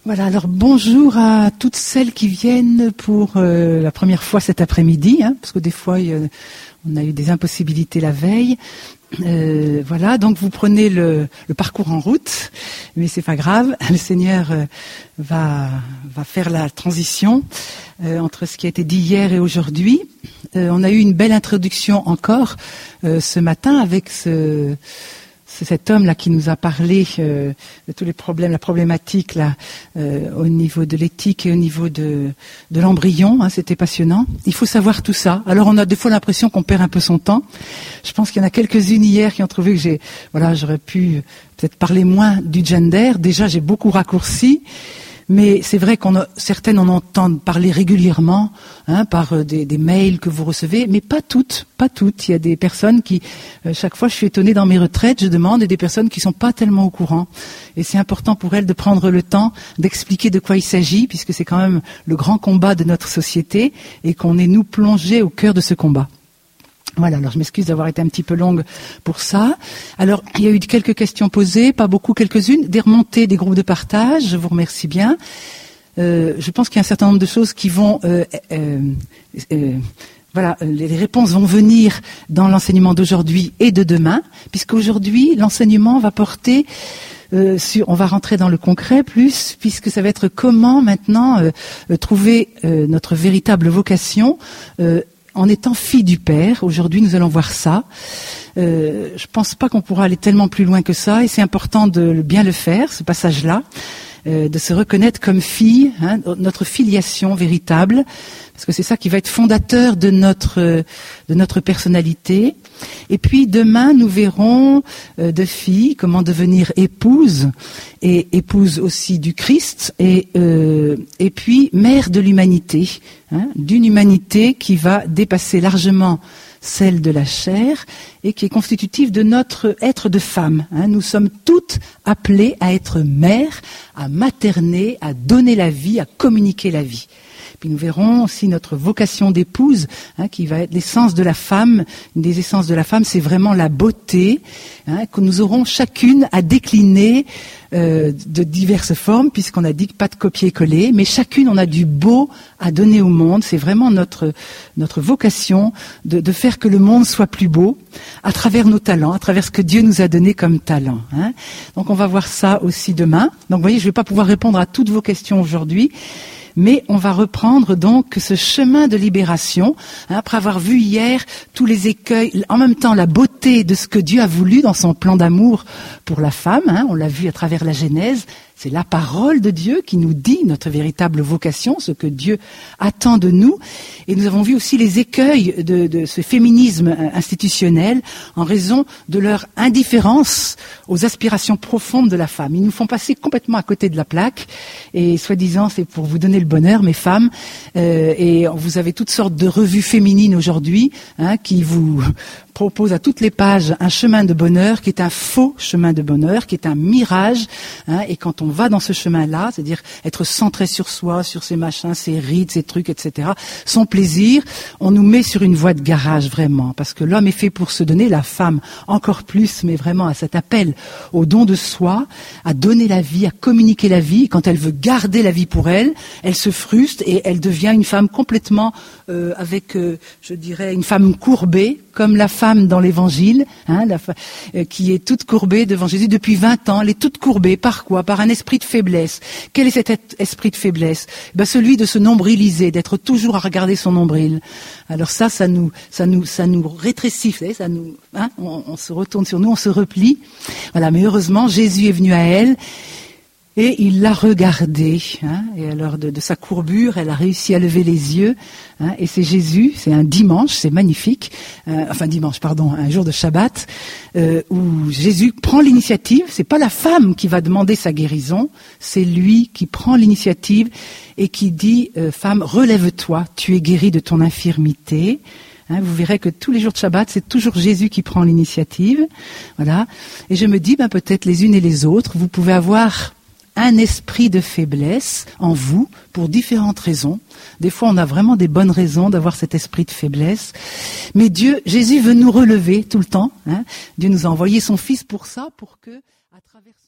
Voilà, alors bonjour à toutes celles qui viennent pour la première fois cet après-midi, parce que des fois on a eu des impossibilités la veille. Voilà, donc vous prenez le parcours en route, mais c'est pas grave, le Seigneur va faire la transition entre ce qui a été dit hier et aujourd'hui. On a eu une belle introduction encore ce matin avec c'est cet homme-là qui nous a parlé de tous les problèmes, la problématique là, au niveau de l'éthique et au niveau de l'embryon. C'était passionnant. Il faut savoir tout ça. Alors on a des fois l'impression qu'on perd un peu son temps. Je pense qu'il y en a quelques-unes hier qui ont trouvé que j'aurais pu peut-être parler moins du gender. Déjà, j'ai beaucoup raccourci. Mais c'est vrai certaines en entendent parler régulièrement, par des mails que vous recevez, mais pas toutes. Il y a des personnes qui, chaque fois je suis étonnée dans mes retraites, je demande, et des personnes qui sont pas tellement au courant. Et c'est important pour elles de prendre le temps d'expliquer de quoi il s'agit, puisque c'est quand même le grand combat de notre société, et qu'on est nous plongés au cœur de ce combat. Voilà, alors je m'excuse d'avoir été un petit peu longue pour ça. Alors, il y a eu quelques questions posées, pas beaucoup, quelques-unes, des remontées des groupes de partage, je vous remercie bien. Je pense qu'il y a un certain nombre de choses qui vont... Voilà, les réponses vont venir dans l'enseignement d'aujourd'hui et de demain, puisqu'aujourd'hui, l'enseignement va porter... on va rentrer dans le concret plus, puisque ça va être comment maintenant trouver notre véritable vocation en étant fille du Père. Aujourd'hui, nous allons voir ça. Je pense pas qu'on pourra aller tellement plus loin que ça, et c'est important de bien le faire, ce passage-là, de se reconnaître comme fille, notre filiation véritable, parce que c'est ça qui va être fondateur de notre personnalité. Et puis demain, nous verrons de filles comment devenir épouse, et épouse aussi du Christ, et puis mère de l'humanité, d'une humanité qui va dépasser largement celle de la chair et qui est constitutive de notre être de femme. Nous sommes toutes appelées à être mères, à materner, à donner la vie, à communiquer la vie. Puis nous verrons aussi notre vocation d'épouse, qui va être l'essence de la femme. Une des essences de la femme, c'est vraiment la beauté, que nous aurons chacune à décliner de diverses formes, puisqu'on a dit que pas de copier-coller, mais chacune on a du beau à donner au monde. C'est vraiment notre vocation de faire que le monde soit plus beau à travers nos talents, à travers ce que Dieu nous a donné comme talent. Donc on va voir ça aussi demain. Donc vous voyez, je ne vais pas pouvoir répondre à toutes vos questions aujourd'hui, mais on va reprendre donc ce chemin de libération, après avoir vu hier tous les écueils, en même temps la beauté de ce que Dieu a voulu dans son plan d'amour pour la femme, on l'a vu à travers la Genèse. C'est la parole de Dieu qui nous dit notre véritable vocation, ce que Dieu attend de nous. Et nous avons vu aussi les écueils de ce féminisme institutionnel en raison de leur indifférence aux aspirations profondes de la femme. Ils nous font passer complètement à côté de la plaque. Et soi-disant, c'est pour vous donner le bonheur, mes femmes. Et vous avez toutes sortes de revues féminines aujourd'hui qui vous proposent à toutes les pages un chemin de bonheur qui est un faux chemin de bonheur, qui est un mirage. Et quand on va dans ce chemin-là, c'est-à-dire être centré sur soi, sur ses machins, ses rides, ses trucs, etc., son plaisir, on nous met sur une voie de garage vraiment, parce que l'homme est fait pour se donner, la femme encore plus, mais vraiment à cet appel au don de soi, à donner la vie, à communiquer la vie. Quand elle veut garder la vie pour elle, elle se frustre et elle devient une femme complètement je dirais, une femme courbée, comme la femme dans l'Évangile, qui est toute courbée devant Jésus depuis 20 ans. Elle est toute courbée. Par quoi? Par un esprit de faiblesse. Quel est cet esprit de faiblesse? Celui de se nombriliser, d'être toujours à regarder son nombril. Alors ça nous rétrécit, ça nous, on se retourne sur nous, on se replie. Voilà, mais heureusement, Jésus est venu à elle. Et il l'a regardée, et alors de sa courbure, elle a réussi à lever les yeux, et c'est Jésus, c'est un dimanche, c'est magnifique, un jour de Shabbat, où Jésus prend l'initiative. C'est pas la femme qui va demander sa guérison, c'est lui qui prend l'initiative et qui dit, femme, relève-toi, tu es guérie de ton infirmité. Vous verrez que tous les jours de Shabbat, c'est toujours Jésus qui prend l'initiative. Voilà. Et je me dis, peut-être les unes et les autres, vous pouvez avoir un esprit de faiblesse en vous pour différentes raisons. Des fois, on a vraiment des bonnes raisons d'avoir cet esprit de faiblesse. Mais Jésus veut nous relever tout le temps. Dieu nous a envoyé son Fils pour ça, pour que, à travers